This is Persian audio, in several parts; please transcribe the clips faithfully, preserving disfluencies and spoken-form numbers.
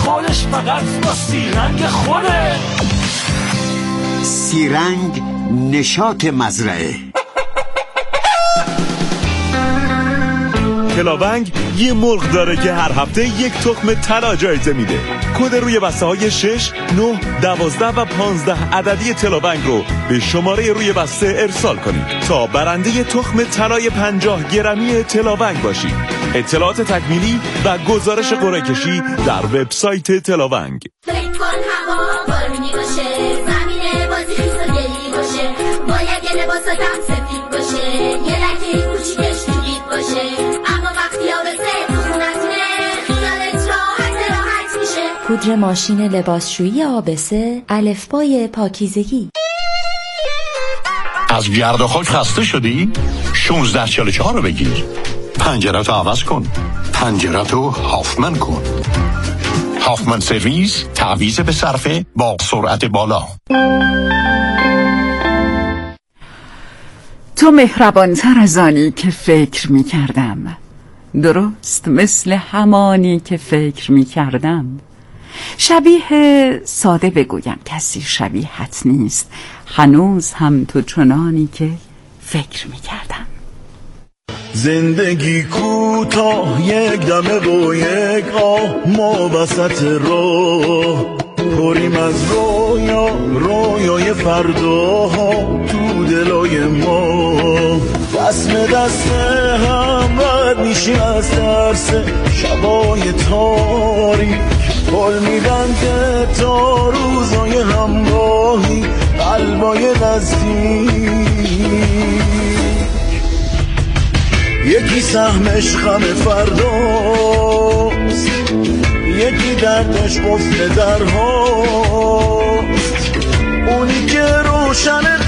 خودش فقط با سیرنگ خوده. سیرنگ نشاط مزرعه. تلاونگ یه مرغ داره که هر هفته یک تخم طلا جایزه میده. کد روی بسته های شش، نه، دوازده و پانزده عددی تلاونگ رو به شماره روی بسته ارسال کنید تا برنده تخم طلای پنجاه گرمی تلاونگ باشید. اطلاعات تکمیلی و گزارش قرعه کشی در وبسایت تلاونگ. فکر کن هوا بارونی باشه، زمین بازی خیس و گلی باشه، باید یه لباساتم سفید باشه، یه لکه کوچیکش توگید باشه، اما وقتی آبسه تو خونتونه خیالت راحت راحت میشه. پودر ماشین لباسشویی آبسه، الفبای پاکیزگی. از گرد و خاک خسته شدی؟ شانزده چهل و چهار رو بگیر. پنجره‌تو عوض کن. پنجره‌تو هافمن کن. هافمن سرویس، تعویض به صرفه با سرعت بالا. تو مهربانتر از آنی که فکر می کردم، درست مثل همانی که فکر می کردم. شبیه ساده بگویم کسی شبیهت نیست، هنوز هم تو چنانی که فکر می کردم. زندگی کوتاه، یک دمه و یک آه، ما وسط راه پریم از رویا، رویای فرداها تو دلای ما. دست به دست هم رد میشیم از ترس شبای تاریک، پل میبنده تا روزای همراهی، قلبای نزدیک. یکی سهمش غم فرداست، یکی دردش قفل درهاست، اونی که روشن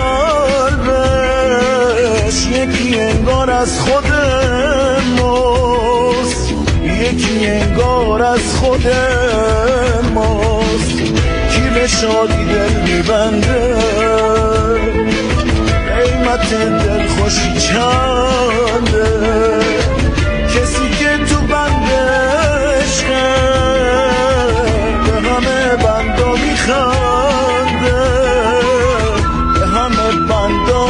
قلبش یکی انگار از خود ماست، یکی انگار از خود ماست. کی به شادی دل میبنده، قیمت دل خوشی چنده، کسی که تو بندش به همه بندا میخنده، به همه بندا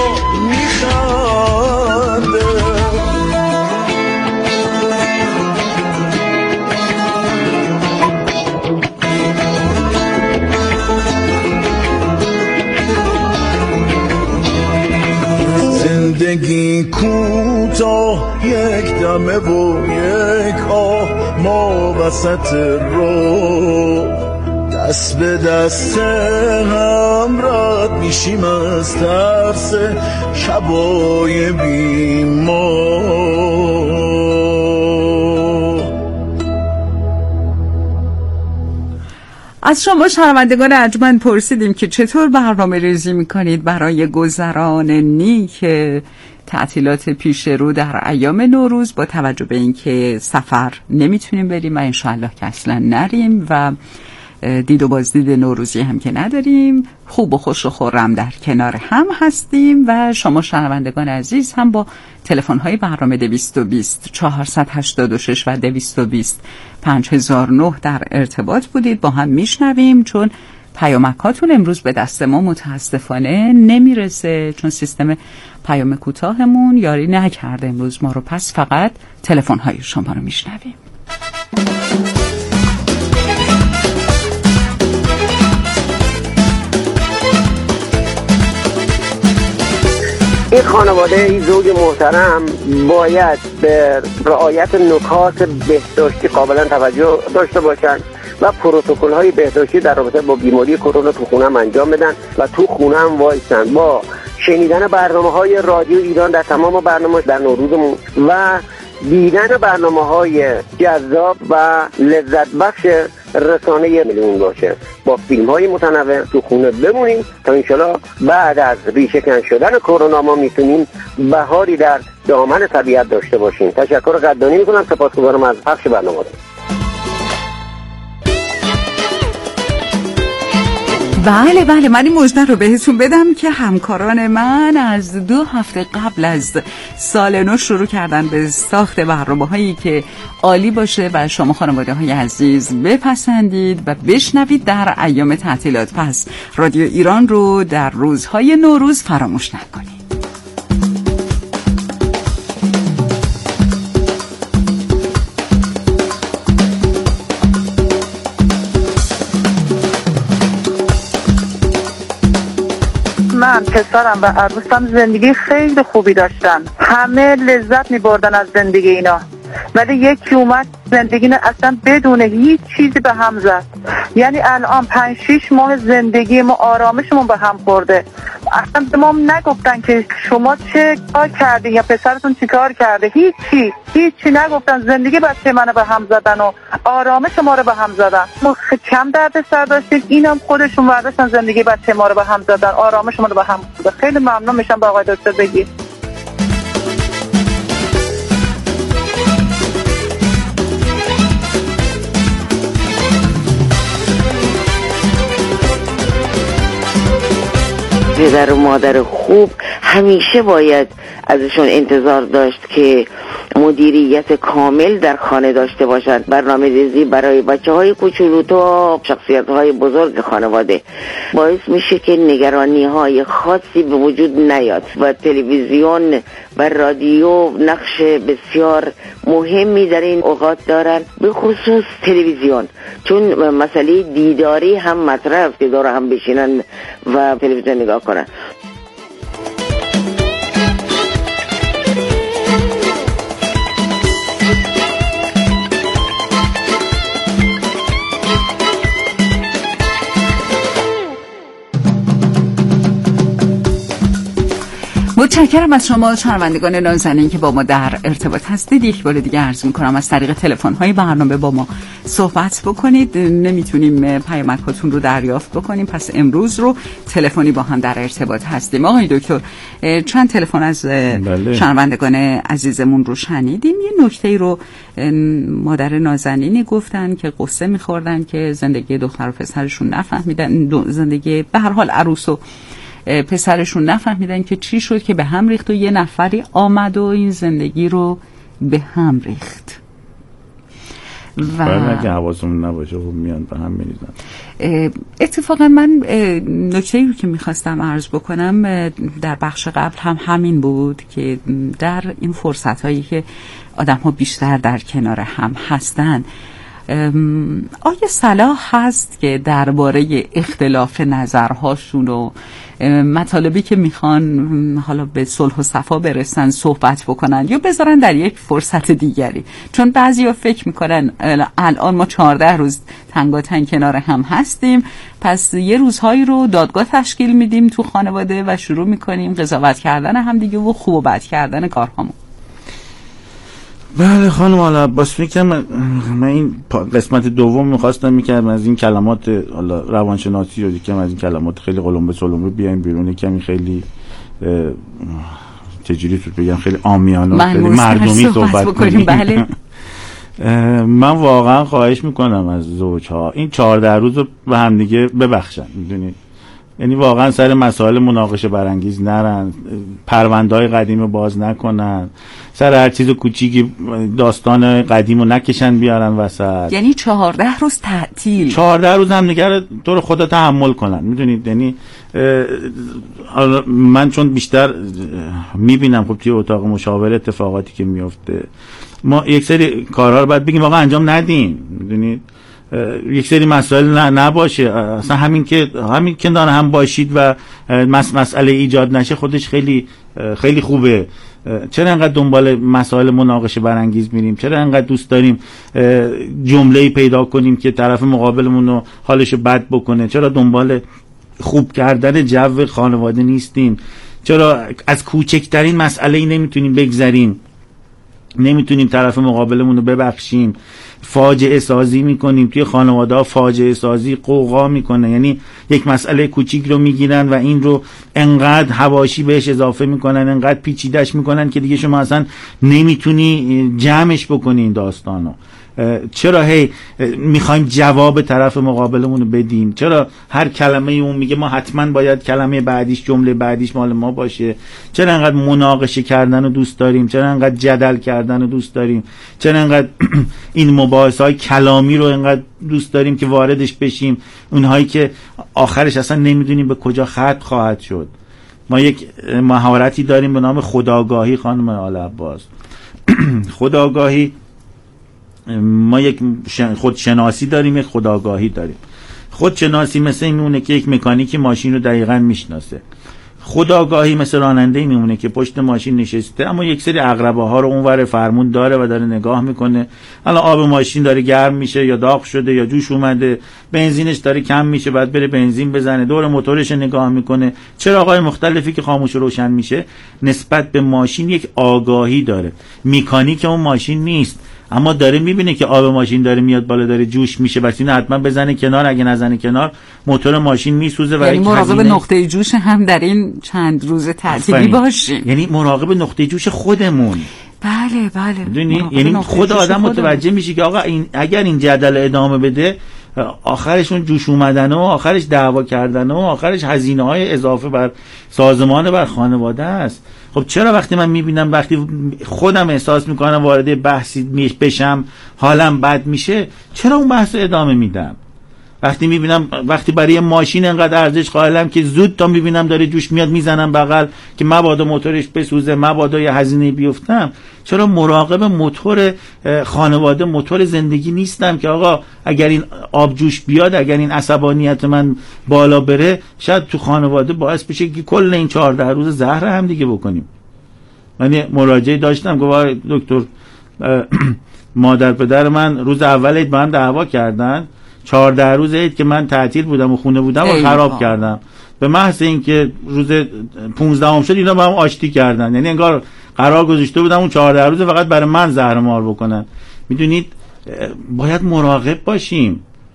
میخنده. زندگی کوتاه، یک دمه و یک آه، ما وسط رو دست به دست هم رد میشیم از ترس شبای بیمار. از شما شنوندگان ارجمند پرسیدیم که چطور برنامه ریزی میکنید برای گذران نیک تعطیلات پیش رو در ایام نوروز، با توجه به اینکه سفر نمیتونیم بریم و انشاءالله که اصلا نریم و دید و بازدید نوروزی هم که نداریم، خوب و خوش و خرم در کنار هم هستیم و شما شنوندگان عزیز هم با تلفن‌های برنامه دویست و بیست چهارصد و هشتاد و شش و دویست و بیست پنج هزار و نه در ارتباط بودید، با هم میشنویم. چون پیامکاتون امروز به دست ما متاسفانه نمیرسه، چون سیستم پیام کوتاهمون یاری نکرده امروز ما رو، پس فقط تلفن‌های شما رو میشنویم. این خانواده، این زوج محترم باید به رعایت نکات بهداشتی قابلا توجه داشته باشند و پروتکل های بهداشتی در رابطه با بیماری کرونا تو خونه هم انجام بدن و تو خونه هم وایسن. با شنیدن برنامه های رادیو ایران در تمام برنامه در نوروزمون و دیدن برنامه های جذاب و لذت بخش رسانه ملیون باشه، با فیلم های متنوع تو خونه بمونیم تا انشالله بعد از ریشه‌کن شدن کرونا ما میتونیم بهاری در دامن طبیعت داشته باشیم. تشکر قدردانی میکنم، سپاسگزارم از پخش برنامه. بله بله من این مژده رو بهتون بدم که همکاران من از دو هفته قبل از سال نو شروع کردن به ساخت برنامه‌هایی که عالی باشه و شما خانواده‌های عزیز بپسندید و بشنوید در ایام تعطیلات. پس رادیو ایران رو در روزهای نوروز فراموش نکنید. من پسرم و عروسم زندگی خیلی خوبی داشتن، همه لذت می بردن از زندگی اینا، ولی یکی اومد زندگی نه اصلا بدون هیچ چیزی به هم زد. یعنی الان پنج شیش ماه زندگی ما آرامشمون به هم خورده. اصلا به ما نگفتن که شما چه کار کردین یا پسرتون چی کار کرده، هیچی هیچی نگفتن. زندگی بچه منو به هم زدن و آرامش ما رو به هم زدن. ما کم درد سر داشتیم، اینم خودشون برداشتن زندگی بچه ما رو به هم زدن، آرامش ما رو به هم زدن. خیلی ممنون میشم با آقای دکتر بگی. پدر و مادر خوب همیشه باید ازشون انتظار داشت که مدیریت کامل در خانه داشته باشند. برنامه ریزی برای بچه های کوچولو تا شخصیت های بزرگ خانواده باعث میشه که نگرانی های خاصی به وجود نیاد و تلویزیون و رادیو نقش بسیار مهمی در این اوقات دارن، به خصوص تلویزیون، چون مسئله دیداری هم مطرح است که دور هم بشینن و تلویزیون نگاه کنن. متشکرم از شما شنوندگان نازنین که با ما در ارتباط هستید. یک بار دیگه عرض می‌کنم از طریق تلفن‌های برنامه با ما صحبت بکنید. نمیتونیم پیامک‌هاتون رو دریافت بکنیم، پس امروز رو تلفنی با هم در ارتباط هستیم. آقای دکتر چند تلفن از بله. شنوندگان عزیزمون رو شنیدیم. یه نکته رو مادر نازنینی گفتن که قصه می‌خوردن که زندگی دختر و پسرشون نفهمیدن، زندگی به هر حال عروس و پسرشون نفهمیدن که چی شد که به هم ریخت و یه نفری آمد و این زندگی رو به هم ریخت. و اگه حواسمون نباشه خب میان به هم میریزن. اتفاقا من نکته‌ای رو که میخواستم عرض بکنم در بخش قبل هم همین بود که در این فرصت‌هایی که آدم‌ها بیشتر در کنار هم هستن، آیا صلاح هست که درباره اختلاف نظرهاشون و مطالبی که میخوان حالا به صلح و صفا برسن صحبت بکنن یا بذارن در یک فرصت دیگری؟ چون بعضیا فکر میکنن الان ما چهارده روز تنگاتنگ کنار هم هستیم، پس یه روزهایی رو دادگاه تشکیل میدیم تو خانواده و شروع میکنیم قضاوت کردن هم دیگه و خوب و بد کردن کارهامون. بله خانم حالا باز میکنم من, من این قسمت دوم میخواستم میکردم از این کلمات حالا روانشناسی رو یکم از این کلمات خیلی قلمبه سلمبه بیایم بیرون، کمی خیلی چجوری تو بگم خیلی عامیانه خیلی مردمی صحبت کنیم. بله من واقعا خواهش میکنم از زوجها این چهارده روز رو به هم دیگه ببخشن، میدونید، یعنی واقعا سر مسائل مناقشه برانگیز نرن، پرونده‌های قدیم باز نکنن، سر هر چیز کوچیکی داستان قدیم رو نکشن بیارن وسط. یعنی چهارده روز تعطیل، چهارده روز هم نگره طور خدا تحمل کنن، میدونید. یعنی من چون بیشتر میبینم خب توی اتاق مشاوره اتفاقاتی که میفته، ما یک سری کارها رو باید بگیم واقعا انجام ندیم، میدونید، یک سری مسائل نباشه اصلا، همین که همین که داره هم باشید و مس مسئله ایجاد نشه خودش خیلی خیلی خوبه. چرا انقدر دنبال مسائل مناقشه برانگیز میریم؟ چرا انقدر دوست داریم جمله‌ای پیدا کنیم که طرف مقابلمون رو حالشو بد بکنه؟ چرا دنبال خوب کردن جو خانواده نیستیم؟ چرا از کوچکترین مسئله‌ای نمیتونیم بگذریم؟ نمیتونیم طرف مقابلمون رو ببخشیم؟ فاجعه سازی میکنیم توی خانواده ها، فاجعه سازی قوقا میکنه، یعنی یک مسئله کوچیک رو میگیرن و این رو انقدر حواشی بهش اضافه میکنن، انقدر پیچیدش میکنن که دیگه شما اصلا نمیتونی جمعش بکنی این داستانو. چرا هی میخوایم جواب طرف مقابلمون رو بدیم؟ چرا هر کلمه اون میگه ما حتما باید کلمه بعدیش جمله بعدیش مال ما باشه؟ چرا انقدر مناقشه کردن رو دوست داریم؟ چرا انقدر جدل کردن رو دوست داریم؟ چرا انقدر این مباحثه های کلامی رو انقدر دوست داریم که واردش بشیم؟ اونهایی که آخرش اصلا نمیدونیم به کجا ختم خواهد شد. ما یک مهارتی داریم به نام خودآگاهی خانم آل عباس. خودآگاهی، ما یک خودشناسی داریم، یک خودآگاهی داریم. خودشناسی مثل این میمونه که یک مکانیکی ماشین رو دقیقاً میشناسه. خودآگاهی مثل راننده میمونه که پشت ماشین نشسته اما یک سری عقربه ها رو اونور فرمون داره و داره نگاه میکنه. الان آب ماشین داره گرم میشه یا داغ شده یا جوش اومده، بنزینش داره کم میشه، بعد بره بنزین بزنه، دور موتورش نگاه میکنه، چراغ‌های مختلفی که خاموش و روشن میشه. نسبت به ماشین یک آگاهی داره. مکانیک اون ماشین نیست اما داره میبینه که آب ماشین داره میاد بالا، داره جوش میشه، بس اینو حتما بزنه کنار، اگه نزنه کنار موتور ماشین میسوزه. و یعنی مراقب نقطه جوش هم در این چند روز تعطیلی باشیم. یعنی مراقب نقطه جوش خودمون. بله بله. میدونی یعنی خود آدم متوجه میشه که آقا این اگر این جدل ادامه بده آخرشون جوش اومدن و آخرش دعوا کردن و آخرش هزینه های اضافه بر سازمان بر خانواده است. خب چرا وقتی من میبینم وقتی خودم احساس میکنم وارد بحثی بشم حالم بد میشه، چرا اون بحث رو ادامه میدم؟ وقتی میبینم وقتی برای ماشین انقدر ارزش قائلم که زود تا میبینم داره جوش میاد میزنم بغل که مبادا موتورش بسوزه، مبادا یه هزینه بیفتم، چرا مراقب موتور خانواده، موتور زندگی نیستم که آقا اگر این آب جوش بیاد، اگر این عصبانیت من بالا بره، شاید تو خانواده باعث بشه که کل این چهارده روز زهر هم دیگه بکنیم. من مراجعه داشتم گفت دکتر مادر پدر من روز اول عید با هم دعوا کردن، چهارده روز عید که من تعطیل بودم و خونه بودم و خراب کردم، به محض اینکه روز پونزدهم شد اینا با هم آشتی کردن. یعنی انگار قرار گذاشته بودم اون چهارده روز فقط برای من زهر مار بکنن. میدونید باید مراقب باشیم.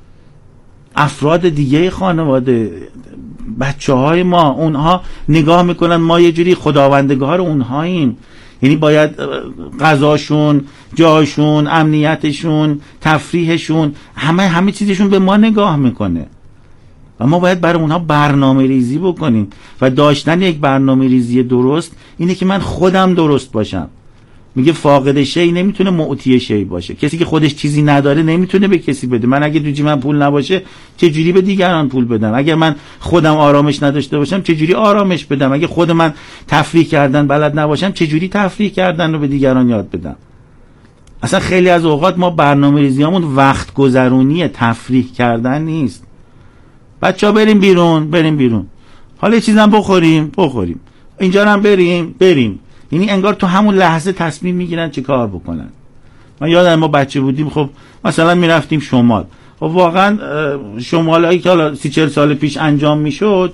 افراد دیگه خانواده، بچه های ما، اونها نگاه میکنن ما یه جوری خداوندگار اونهاییم. یعنی باید غذاشون، جاشون، امنیتشون، تفریحشون، همه همه چیزشون به ما نگاه میکنه و ما باید برای اونها برنامه ریزی بکنیم و داشتن یک برنامه ریزی درست اینه که من خودم درست باشم. میگه فاقد شی نمیتونه معطی شی باشه. کسی که خودش چیزی نداره نمیتونه به کسی بده. من اگه تو جیبم پول نباشه چه جوری به دیگران پول بدم؟ اگر من خودم آرامش نداشته باشم چه جوری آرامش بدم؟ اگه خود من تفریح کردن بلد نباشم چه جوری تفریح کردن رو به دیگران یاد بدم؟ اصلا خیلی از اوقات ما برنامه‌ریزیامون وقت گذرونی تفریح کردن نیست. بچه‌ها بریم بیرون، بریم بیرون. حالا یه چیزام بخوریم، بخوریم. اینجا هم بریم، بریم. یعنی انگار تو همون لحظه تصمیم میگیرن چه کار بکنن. من یادم ما بچه بودیم خب مثلا میرفتیم شمال، خب واقعا شمالایی که حالا سی چهل سال پیش انجام میشد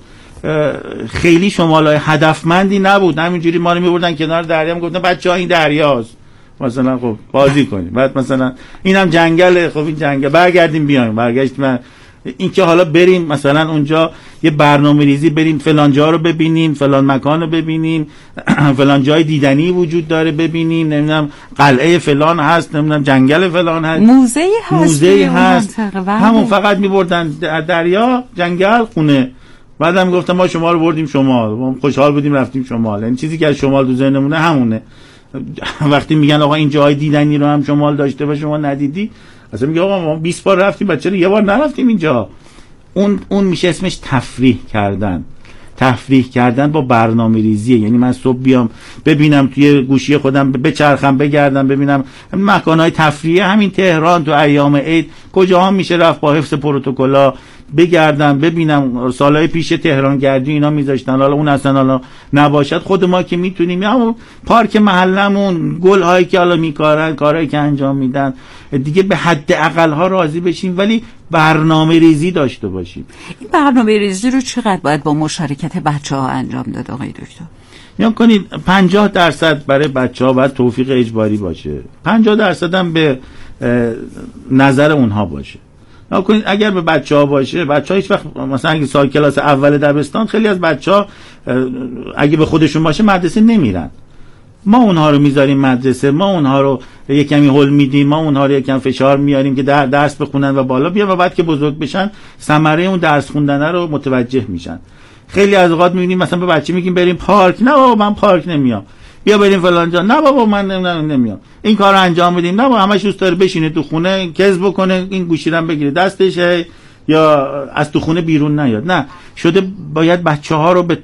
خیلی شمالای هدفمندی نبود. همینجوری ما رو میبردن کنار دریا، میگفتن بچه‌ها این دریاست مثلا، خب بازی کنیم. بعد مثلا اینم جنگله، خب این جنگل برگردیم بیایم. برگشتیم این که حالا بریم مثلا اونجا یه برنامه ریزی، بریم فلان جا رو ببینیم، فلان مکان رو ببینیم، فلان جای دیدنی وجود داره ببینیم، نمیدونم قلعه فلان هست، نمیدونم جنگل فلان هست، موزه هست، موزه هست. همون فقط میبردن دریا، جنگل، خونه. بعدم گفتم ما شما رو بردیم شمال، ما خوشحال بودیم رفتیم شمال. این چیزی که از شمال تو ذهنمونه همونه. وقتی میگن آقا این جای دیدنی رو هم شمال داشته و شما ندیدی، اصلا میگه آقا ما بیست بار رفتیم بچه رو یه بار نرفتیم اینجا. اون اون میشه اسمش تفریح کردن. تفریح کردن با برنامه ریزیه. یعنی من صبح بیام ببینم توی گوشی خودم بچرخم بگردم ببینم مکانهای تفریح همین تهران تو ایام عید کجاها میشه رفت با حفظ پروتکل‌ها، بگردم ببینم. سالهای پیش تهران گردی اینا میذاشتن، حالا اون اصلا حالا نباشد، خود ما که میتونیم همون پارک محلمون، گل‌هایی که حالا میکارن، کارهایی که انجام میدن دیگه به حد اقل‌ها راضی بشیم، ولی برنامه ریزی داشته باشیم. این برنامه ریزی رو چقدر باید با مشارکت بچه‌ها انجام داد آقای دکتر؟ یا کنید پنجاه درصد برای بچه‌ها باید توفیق اجباری باشه، پنجاه درصد هم به نظر اونها باشه. نکنید اگر به بچه‌ها باشه، بچه‌ها هیچ وقت مثلا اگه سال کلاس اول دبستان خیلی از بچه‌ها اگه به خودشون باشه مدرسه نمیرن. ما اونها رو میذاریم مدرسه، ما اونها رو یک کمی هول میدیم، ما اونها رو یک کم فشار میاریم که در درس بخونن و بالا بیان و بعد که بزرگ بشن ثمره اون درس خوندن رو متوجه میشن. خیلی از اوقات میبینیم مثلا به بچه میگیم بریم پارک، نه بابا من پارک نمیام. بیا بریم فلان جا، نه بابا من نمیام. این کارو انجام بدیم، نه بابا همش دوست داره بشینه تو خونه کذب بکنه، این گوشی رو بگیره دستش یا از تو خونه بیرون نیاد. نه، شده باید بچه‌ها رو به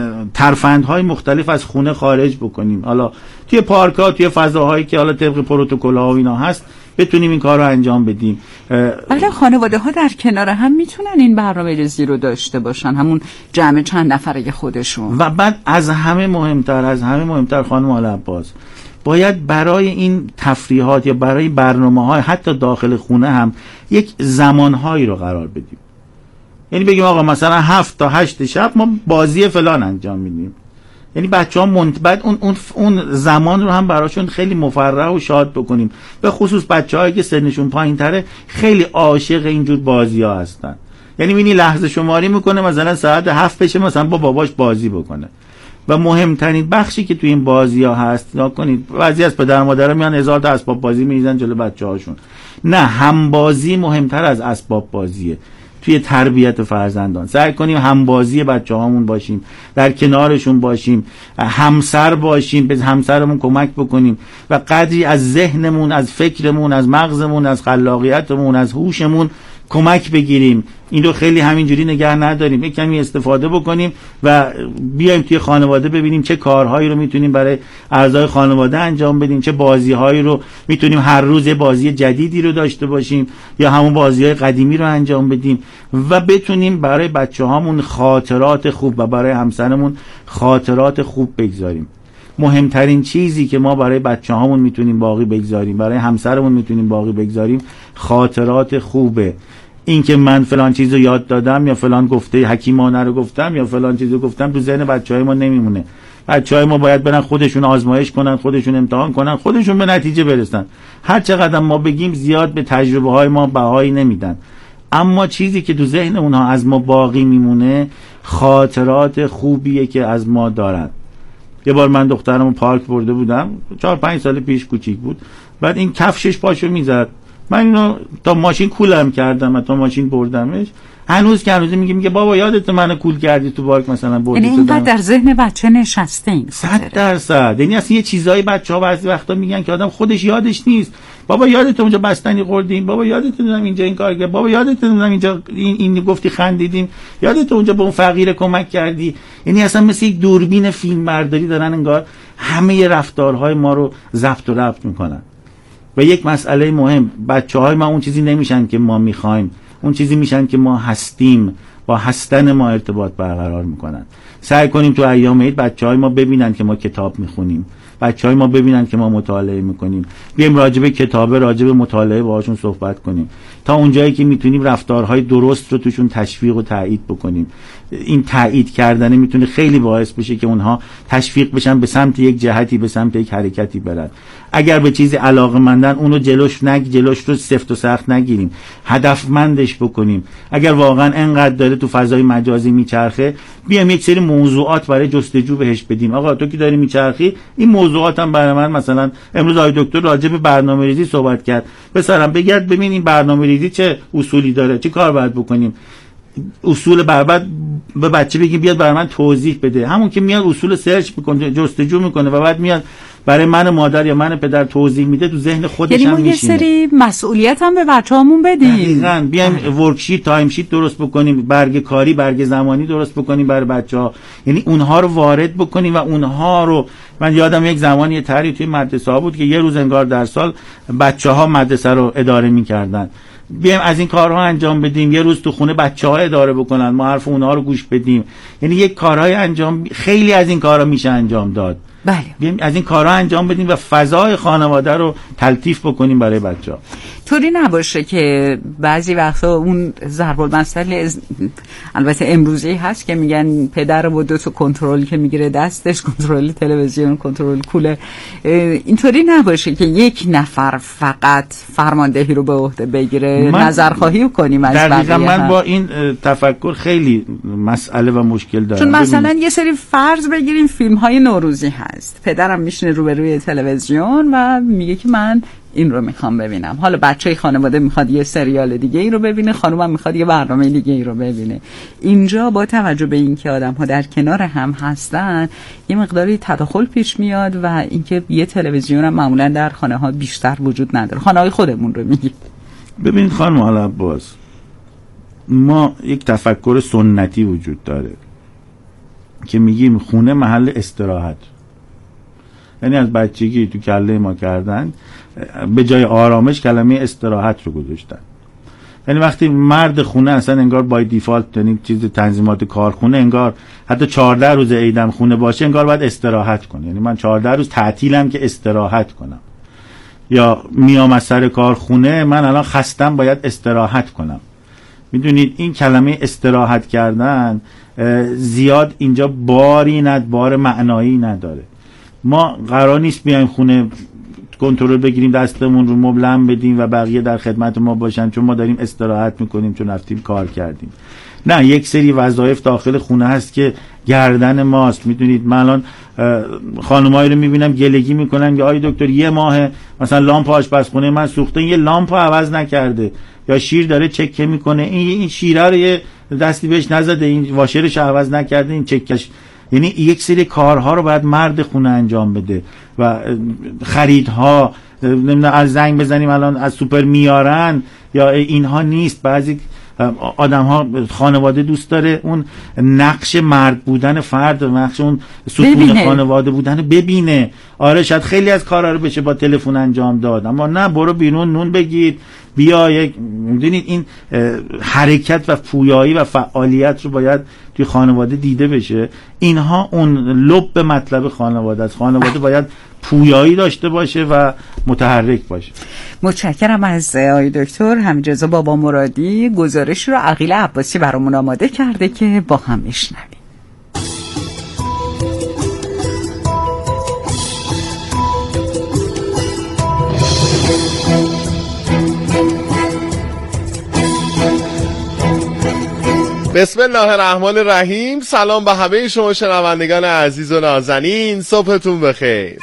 ترفندهای مختلف از خونه خارج بکنیم. حالا توی پارک‌ها، توی فضاهایی که حالا طبق پروتکل‌ها و اینا هست بتونیم این کار رو انجام بدیم. ولی خانواده ها در کنار هم میتونن این برنامه‌ریزی رو داشته باشن، همون جمع چند نفره خودشون. و بعد از همه مهمتر از همه مهمتر خانم آل عباس، باید برای این تفریحات یا برای برنامه‌های حتی داخل خونه هم یک زمانهایی رو قرار بدیم. یعنی بگیم آقا مثلا هفت تا هشت شب ما بازی فلان انجام میدیم. یعنی بچه‌ها منت... بعد اون اون اون زمان رو هم براشون خیلی مفرح و شاد بکنیم. به خصوص بچه‌هایی که سنشون پایین‌تره خیلی عاشق اینجور بازی‌ها هستن. یعنی می‌بینی لحظه شماری میکنه مثلا ساعت هفت بشه مثلا با باباش بازی بکنه. و مهمترین بخشی که تو این بازی‌ها هست، نکنید بعضی از پدر مادرها میان هزار تا اسباب بازی می‌ریزن جلو بچه‌هاشون. نه، هم بازی مهمتر از اسباب بازیه. توی تربیت فرزندان سعی کنیم همبازی بچه‌هامون باشیم، در کنارشون باشیم، همسر باشیم، به همسرمون کمک بکنیم و قدری از ذهنمون، از فکرمون، از مغزمون، از خلاقیتمون، از هوشمون کمک بگیریم. این رو خیلی همینجوری نگه نداریم، یک کمی استفاده بکنیم و بیایم توی خانواده ببینیم چه کارهایی رو میتونیم برای اعضای خانواده انجام بدیم، چه بازیهایی رو میتونیم هر روز یه بازی جدیدی رو داشته باشیم یا همون بازیهای قدیمی رو انجام بدیم و بتونیم برای بچه‌هامون خاطرات خوب و برای همسرمون خاطرات خوب بگذاریم. مهمترین چیزی که ما برای بچه‌هامون میتونیم باقی بگذاریم، برای همسرمون میتونیم باقی بگذاریم، خاطرات خوبه. این که من فلان چیز رو یاد دادم یا فلان گفته حکیمانه رو گفتم یا فلان چیز رو گفتم تو ذهن بچه‌های ما نمیمونه. بچه‌های ما باید برن خودشون آزمایش کنن، خودشون امتحان کنن، خودشون به نتیجه برسن. هر چقدر ما بگیم زیاد به تجربه های ما بهایی نمیدن. اما چیزی که تو ذهن اونها از ما باقی میمونه خاطرات خوبیه که از ما دارن. یه بار من دخترمو پارک برده بودم، چهار پنج سال پیش، کوچیک بود. بعد این کفشش پاشو میزد، من اینو تا ماشین کولم کردم و تا ماشین بردمش. هنوز که هنوز میگه میگه بابا یادت منو کول کردی تو پارک مثلا بردی. یعنی اینقدر در ذهن بچه نشسته این صد درصد. یعنی اصلا یه چیزایی بچه‌ها بعضی وقتا میگن که آدم خودش یادش نیست. بابا یادت اونجا بستنی خوردیم، بابا یادت نمیدونم اینجا این کار کردیم، بابا یادت نمیدونم اینجا این, این گفتی خندیدیم، یادت اونجا به اون فقیر کمک کردی. یعنی اصلا مثل یک دوربین فیلم برداری دارن انگار همه رفتارهای ما رو ضبط و ربط میکنن. و یک مسئله مهم، بچه‌های ما اون چیزی نمیشن که ما میخوایم، اون چیزی میشن که ما هستیم، با هستن ما ارتباط برقرار میکنن. سعی کنیم تو ایام عید بچه‌های ما ببینن که ما کتاب میخونیم، بچه‌های ما ببینن که ما مطالعه میکنیم، بیایم راجع به کتاب، راجع به مطالعه باهاشون صحبت کنیم تا اونجایی که میتونیم رفتارهای درست رو توشون تشویق و تایید بکنیم. این تایید کردن میتونه خیلی باعث بشه که اونها تشویق بشن به سمت یک جهتی، به سمت یک حرکتی برن. اگر به چیزی علاقه‌مندن اونو جلوش نگ جلوش رو سفت و سخت نگیریم، هدفمندش بکنیم. اگر واقعا انقدر داره تو فضای مجازی میچرخه، بیام یک سری موضوعات برای جستجو بهش بدیم. آقا تو که داری میچرخی، این موضوعات هم برای من، مثلا امروز آقای دکتر راجع به برنامه‌ریزی صحبت کرد، پسرم بگرد ببین این برنامه‌ریزی چه اصولی داره، چه کار باید بکنیم. اصول برباد به بچه بگیم بیاد برای من توضیح بده، همون که میاد اصول سرچ میکنه، جستجو میکنه و بعد میاد برای من مادر یا من پدر توضیح میده، تو ذهن خودش هم میشینه. یعنی ما یه سری مسئولیت هم به بچه‌هامون بدیم. دقیقاً. بیایم ورکشیت، تایم شیت درست بکنیم، برگ کاری، برگ زمانی درست بکنیم برای بچه‌ها. یعنی اونها رو وارد بکنیم و اونها رو، من یادم یک زمانی یه طرحی توی مدرسه ها بود که یه روز انگار در سال بچه‌ها مدرسه رو اداره می‌کردن. بیایم از این کارها انجام بدیم، یه روز تو خونه بچه‌ها اداره بکنن، ما حرف اونها رو گوش بدیم. یعنی یک کارهای انجام، خیلی از این کارها میشه انجام داد. بله. بیایم از این کارها انجام بدیم و فضای خانواده رو تلطیف بکنیم برای بچه‌ها. طوری نباشه که بعضی وقتا اون ضرب المثل البته امروزی هست که میگن پدر و دو تا کنترل که میگیره دستش، کنترل تلویزیون، کنترل کوله. اینطوری نباشه که یک نفر فقط فرماندهی رو به عهده بگیره، نظرخواهی کنیم از بقیه. دقیقاً من با این تفکر خیلی مسئله و مشکل دارم. چون مثلا یه سری فرض بگیریم فیلم های نوروزی هست، هست. پدرم میشینه روبروی تلویزیون و میگه که من این رو میخوام ببینم. حالا بچه خانواده میخواد یه سریال دیگه ای رو ببینه، خانومم میخواد یه برنامه دیگه ای رو ببینه. اینجا با توجه به اینکه آدم ها در کنار هم هستن یه مقداری تداخل پیش میاد و اینکه یه تلویزیون هم معمولا در خانه ها بیشتر وجود نداره. خانه های خودمون رو میگی. ببین خانم عباس، ما یک تفکر سنتی وجود داره که میگیم خونه محل استراحت. یعنی از بچگی تو کله ما کردن به جای آرامش کلمه استراحت رو گذاشتن. یعنی وقتی مرد خونه اصلا انگار بای دیفالت، یعنی چیز تنظیمات کارخونه، انگار حتی چهارده روز عیدم خونه باشه انگار باید استراحت کنه. یعنی من چهارده روز تعطیلم که استراحت کنم، یا میام از سر کارخونه من الان خستم باید استراحت کنم. میدونید این کلمه استراحت کردن زیاد اینجا باری ند بار معنایی نداره. ما قرار نیست بیایم خونه کنترل بگیریم، دستمون رو مبلم بدیم و بقیه در خدمت ما باشن چون ما داریم استراحت میکنیم، چون رفتیم کار کردیم. نه، یک سری وظایف داخل خونه هست که گردن ماست. میدونید من الان خانمایی رو میبینم گلگی میکنن که آی دکتر یه ماه مثلا لامپ آشپزخونه من سوخته، یه لامپ عوض نکرده، یا شیر داره چکه میکنه، این این شیره رو یه دستی بهش نزده، این واشرش عوض نکرده، این چکش. یعنی یک سری کارها رو باید مرد خونه انجام بده و خریدها، نمیدونم از زنگ بزنیم الان از سوپر میارن یا اینها نیست. بعضی آدم ها خانواده دوست داره اون نقش مرد بودن فرد و نقش اون ستون خانواده بودن ببینه. آره شاید خیلی از کارا رو بشه با تلفن انجام داد، اما نه، برو بیرون نون بگیر بیا. یک میدونید این حرکت و پویایی و فعالیت رو باید توی خانواده دیده بشه. اینها اون لب مطلب خانواده است. خانواده باید پویایی داشته باشه و متحرک باشه. متشکرم از آقای دکتر حمیدرضا بابا مرادی. گزارش رو عقیل عباسی برامون آماده کرده که با هم بشنویم. بسم الله الرحمن الرحیم. سلام به همه شما شنوندگان عزیز و نازنین، صبحتون بخیر.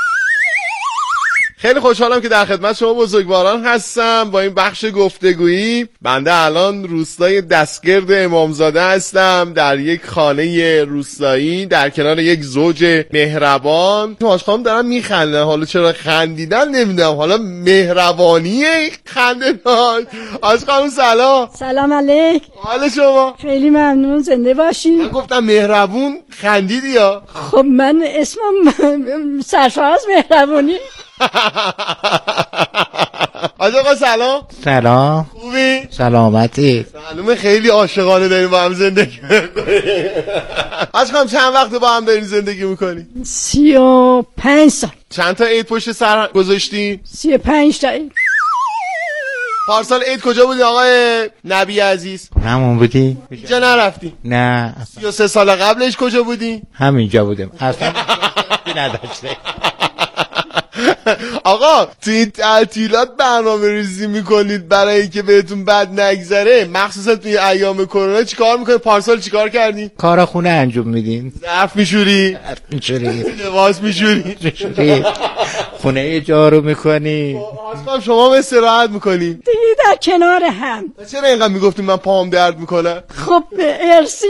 خیلی خوشحالم که در خدمت شما بزرگواران هستم با این بخش گفتگویی. بنده الان روستای دستگرد امامزاده هستم، در یک خانه روستایی در کنار یک زوج مهربان. آشخام دارم میخنده، حالا چرا خندیدن نمیدونم، حالا مهربانیه خنده داشت. آشخام سلام. سلام علیک. حال شما؟ خیلی ممنون، زنده باشی. من گفتم مهربون خندیدی یا؟ خب من اسمم سرفراز مهربونی. آج آقا سلام. سلام. خوبی؟ سلامتی. معلومه خیلی عاشقانه داریم با هم زندگی میکنیم. آج خانم چند وقته با هم دارین زندگی میکنی؟ سی و پنج سال. چند تا عید پشت سر گذاشتی؟ سی و پنج تا عید. پارسال عید کجا بودی آقای نبی عزیز؟ همون بودی؟ اینجا نرفتی؟ نه. سی و سه سال قبلش کجا بودی؟ همینجا بودم. اصلا نداشته. آقا تو این تعطیلات برنامه ریزی میکنید برای اینکه بهتون بد نگذره، مخصوصا توی ایام کرونا چیکار میکنید؟ پارسال چیکار کردین؟ کار خونه انجام میدین. ظرف میشوری؟ ظرف میشوری. لباس میشوری؟ میشوری. خونه جارو میکنی. آسفام شما هم استراحت میکنی؟ دیگه در کنار هم. چرا اینقدر میگفتیم من پاهم درد میکنه؟ خب ارسی.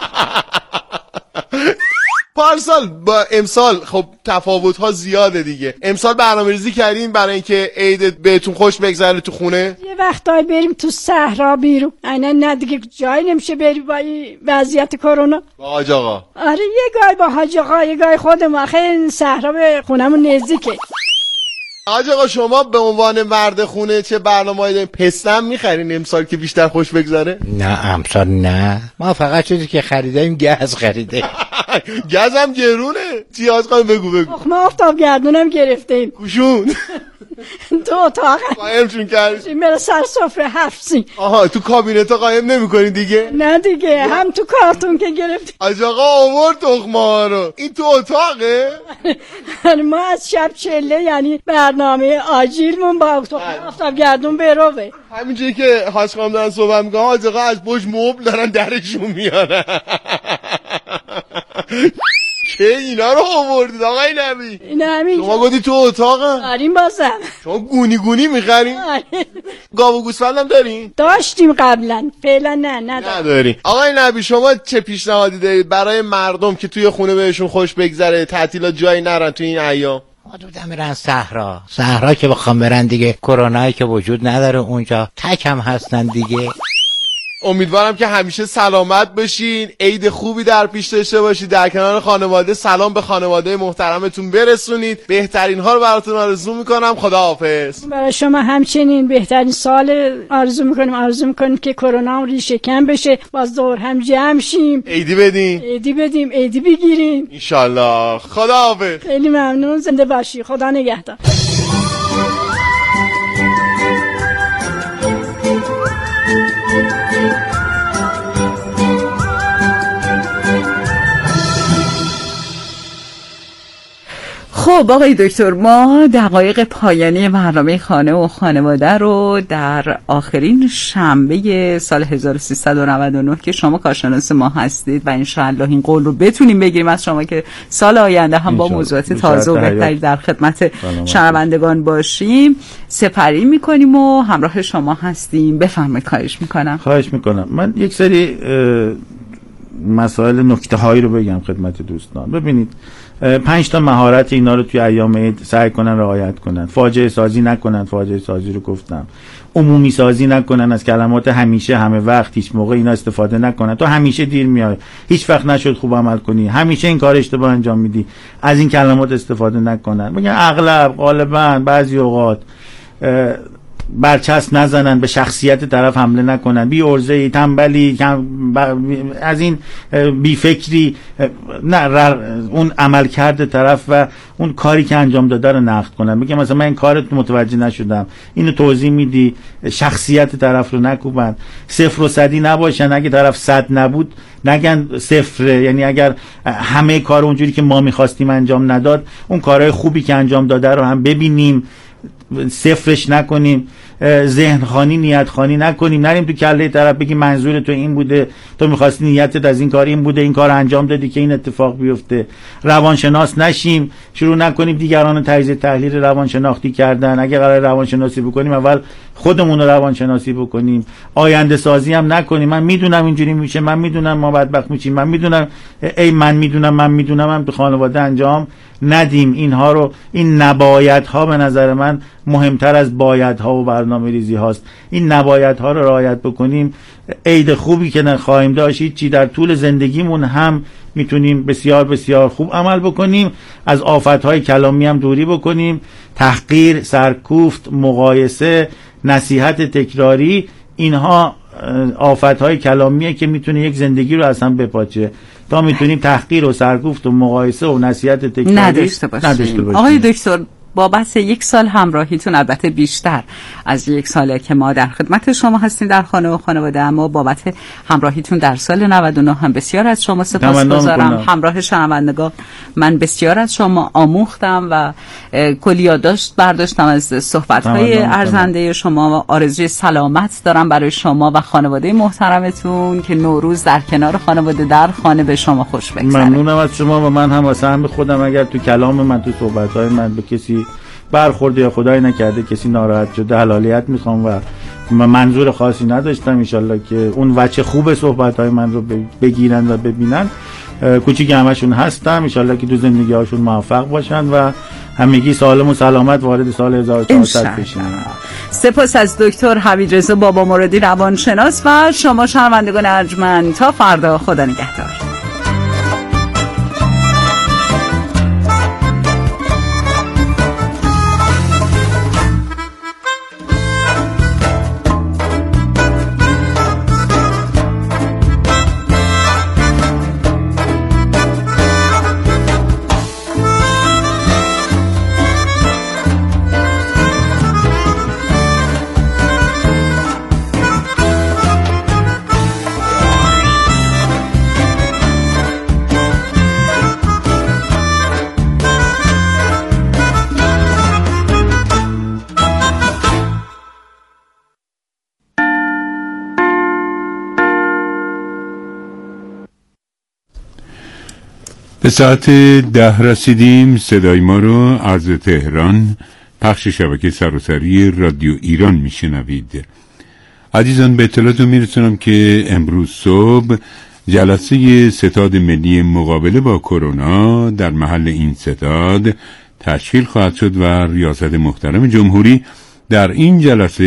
پارسال با امسال خب تفاوت ها زیاده دیگه. امسال برنامه‌ریزی کردین برای اینکه عید بهتون خوش بگذره تو خونه؟ یه وقتایی بریم تو صحرا بیرون. اینا نه دیگه جایی نمیشه بری با این وضعیت کرونا. با حاج آقا. آره یه گای با حاج آقا، یه گای خودمون. خیلی صحرا به خونمون نزدیکه. حاج آقا شما به عنوان مرد خونه چه برنامه‌ای دارین؟ پستم می‌خرین امسال که بیشتر خوش بگذره؟ نه امسال نه، ما فقط چیزی که خریدیم گاز خریده. گاز هم گرونه. چی حاج خانم بگو بگو. ما آفتاب گردونم گرفتیم. کوشون تو اتاق قایم چون کردی؟ میره سر سفره حفظی. آها تو کابینت ها قایم نمی کنی دیگه؟ نه دیگه، هم تو کارتون که گرفتی. حاج آقا آورد تخمه ها رو. این تو اتاقه؟ ما از شب چله یعنی برنامه آجیلمون با آفتاب گردون بروه. همینجوری که حاج خانم دارن صحبت میکنن حاج آقا از پشت مبل دارن درشون میارن. کی اینا رو آوردید آقای نبی؟ این همین شما گفتی تو اتاقم داریم بازم. شما گونی گونی میخرین؟ گاو و گوسفندم دارین؟ داشتیم قبلا، فعلا نه نداریم. ندارین. آقای نبی شما چه پیشنهادی دارید برای مردم که توی خونه بهشون خوش بگذره، تعطیلات جایی نرن توی این ایام؟ حدودا میرن صحرا. صحرا که بخوام برن دیگه، کرونایی که وجود نداره اونجا، تک هم هستن دیگه. امیدوارم که همیشه سلامت باشین، عید خوبی در پیش داشته باشید، در کنار خانواده سلام به خانواده محترمتون برسونید. بهترین ها رو براتون آرزو میکنم. خداحافظ. برای شما همچنین بهترین سال آرزو میکنیم. آرزو میکنیم که کرونا هم ریشه کم بشه، باز دور هم جمع شیم، عیدی بدیم عیدی بدیم عیدی بگیریم ان شاء الله. خداحافظ. خیلی ممنون، زنده باشی، خدا نگهدار. خب آقای دکتر، ما دقایق پایانی برنامه خانه و خانواده رو در آخرین شنبه سال هزار و سیصد و نود و نه که شما کارشناس ما هستید و انشاءالله این قول رو بتونیم بگیریم از شما که سال آینده هم با موضوعات تازه و بهتری در خدمت شنوندگان باشیم سپری میکنیم و همراه شما هستیم. بفرمایید. خواهش میکنم. خواهش میکنم. من یک سری مسائل نکته هایی رو بگم خدمت دوستان. ببینید، پنج تا مهارت اینا رو توی ایام عید سعی کنن رعایت کنن. فاجعه سازی نکنن. فاجعه سازی رو گفتم. عمومی سازی نکنن. از کلمات همیشه، همه وقت، هیچ موقع اینا استفاده نکنن. تو همیشه دیر میای، هیچ وقت نشد خوب عمل کنی، همیشه این کار اشتباه انجام میدی، از این کلمات استفاده نکنن. بگن اغلب، غالبا، بعضی اوقات برچسب نزنن، به شخصیت طرف حمله نکنن، بی ارزه‌ای، تنبلی، از این بی فکری، نه اون عمل کرده طرف و اون کاری که انجام داده رو نقد کنن. میگم مثلا من این کارت متوجه نشدم، اینو توضیح میدی، شخصیت طرف رو نکوبن. صفر و صدی نباشن. اگه طرف صد نبود نگن صفره، یعنی اگر همه کار اونجوری که ما میخواستیم انجام نداد، اون کارهای خوبی که انجام داده رو هم ببینیم، صفرش نکنیم. ذهن خانی، نیت خانی نکنیم. نریم تو کله طرف بگیم منظور تو این بوده، تو می‌خواستی نیتت از این کار این بوده، این کار انجام دادی که این اتفاق بیفته. روانشناس نشیم، شروع نکنیم دیگران تجزیه تحلیل روانشناختی کردن. اگه قرار روانشناسی بکنیم اول خودمون رو روانشناسی بکنیم. آینده سازی هم نکنیم. من میدونم اینجوری میشه، من میدونم ما بدبخت میشیم، من میدونم، ای من میدونم من میدونم هم تو خانواده انجام ندیم. اینها رو، این نبایدها به نظر من مهمتر از بایدها و برنامه ریزی هاست. این نبایدها رو رعایت بکنیم، عید خوبی که نخواهیم داشت، چی در طول زندگیمون هم میتونیم بسیار بسیار خوب عمل بکنیم. از آفتهای کلامی هم دوری بکنیم. تحقیر، سرکوفت، مقایسه، نصیحت تکراری، اینها آفتهای کلامیه که میتونه یک زندگی رو اصلا بپاچه. تا میتونیم تحقیر و سرکوفت و مقایسه و نصیحت تکراری نداشته باشیم. آقای دکتر، بابت یک سال همراهیتون، البته بیشتر از یک ساله که ما در خدمت شما هستیم در خانه و خانواده، اما بابت همراهیتون در سال نود و نه هم بسیار از شما سپاسگزارم. همراه شنوندگان من بسیار از شما آموختم و کلی یادداشت برداشتم از صحبت‌های ارزنده شما و آرزوی سلامت دارم برای شما و خانواده محترمتون که نوروز در کنار خانواده در خانه به شما خوش بگذره. ممنونم از شما و من هم واسه هم خودم اگر تو کلام من، تو صحبت‌های من به کسی برخورده یا خدای نکرده کسی ناراحت شده، حلالیت میخوام و منظور خاصی نداشتم. انشالله که اون وجه خوب صحبت‌های من رو بگیرن و ببینن. کوچیک همشون هستم. انشالله که تو زندگی هاشون موفق باشن و همگی سالم و سلامت وارد سال هزار و چهارصد بشن. سپاس از دکتر حمیدرضا بابا مرادی روانشناس و شما شنوندگان ارجمند. تا فردا، خدا نگهدار. به ساعت ده رسیدیم. صدای ما رو از تهران پخش شبکه سراسری رادیو ایران میشنوید. عزیزان به اطلاعتون میرسونم که امروز صبح جلسه ستاد ملی مقابله با کرونا در محل این ستاد تشکیل خواهد شد و ریاست محترم جمهوری در این جلسه